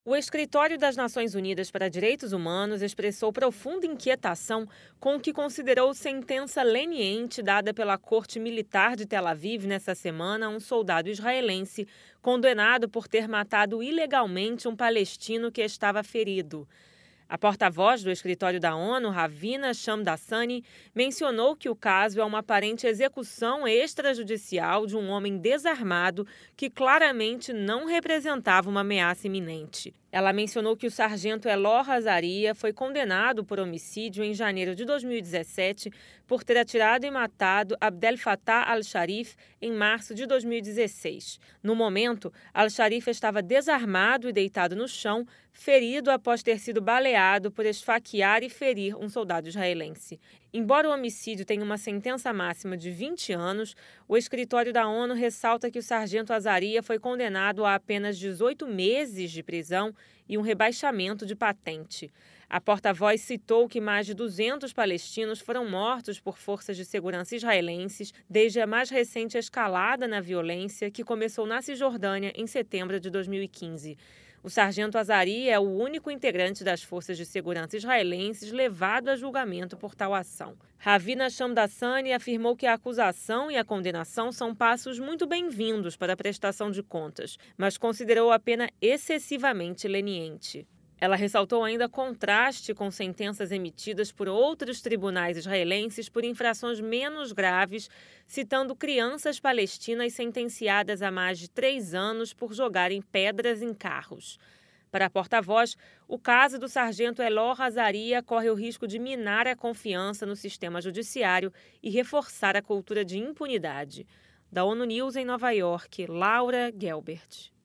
O Escritório das Nações Unidas para Direitos Humanos expressou profunda inquietação com o que considerou sentença leniente dada pela Corte Militar de Tel Aviv nesta semana a um soldado israelense condenado por ter matado ilegalmente um palestino que estava ferido. A porta-voz do escritório da ONU, Ravina Shamdasani, mencionou que o caso é uma aparente execução extrajudicial de um homem desarmado que claramente não representava uma ameaça iminente. Ela mencionou que o sargento Elor Azaria foi condenado por homicídio em janeiro de 2017 por ter atirado e matado Abdel Fattah al-Sharif em março de 2016. No momento, al-Sharif estava desarmado e deitado no chão, ferido após ter sido baleado por esfaquear e ferir um soldado israelense. Embora o homicídio tenha uma sentença máxima de 20 anos, o escritório da ONU ressalta que o sargento Azaria foi condenado a apenas 18 meses de prisão e um rebaixamento de patente. A porta-voz citou que mais de 200 palestinos foram mortos por forças de segurança israelenses desde a mais recente escalada na violência que começou na Cisjordânia em setembro de 2015. O sargento Azaria é o único integrante das forças de segurança israelenses levado a julgamento por tal ação. Ravina Shamdasani afirmou que a acusação e a condenação são passos muito bem-vindos para a prestação de contas, mas considerou a pena excessivamente leniente. Ela ressaltou ainda contraste com sentenças emitidas por outros tribunais israelenses por infrações menos graves, citando crianças palestinas sentenciadas a mais de 3 anos por jogarem pedras em carros. Para a porta-voz, o caso do sargento Elor Azaria corre o risco de minar a confiança no sistema judiciário e reforçar a cultura de impunidade. Da ONU News em Nova York, Laura Gelbert.